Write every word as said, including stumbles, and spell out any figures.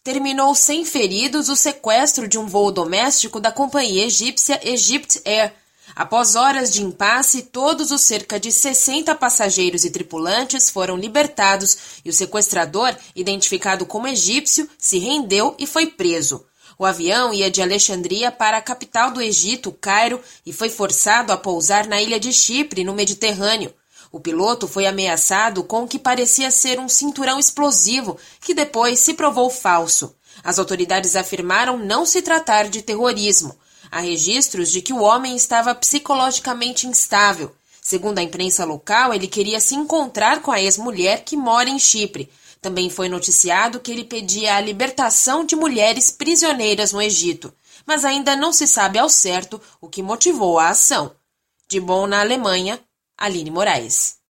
terminou sem feridos o sequestro de um voo doméstico da companhia egípcia Egypt Air. Após horas de impasse, todos os cerca de sessenta passageiros e tripulantes foram libertados e o sequestrador, identificado como egípcio, se rendeu e foi preso. O avião ia de Alexandria para a capital do Egito, Cairo, e foi forçado a pousar na ilha de Chipre, no Mediterrâneo. O piloto foi ameaçado com o que parecia ser um cinturão explosivo, que depois se provou falso. As autoridades afirmaram não se tratar de terrorismo. Há registros de que o homem estava psicologicamente instável. Segundo a imprensa local, ele queria se encontrar com a ex-mulher que mora em Chipre. Também foi noticiado que ele pedia a libertação de mulheres prisioneiras no Egito, mas ainda não se sabe ao certo o que motivou a ação. De Bonn, na Alemanha, Aline Moraes.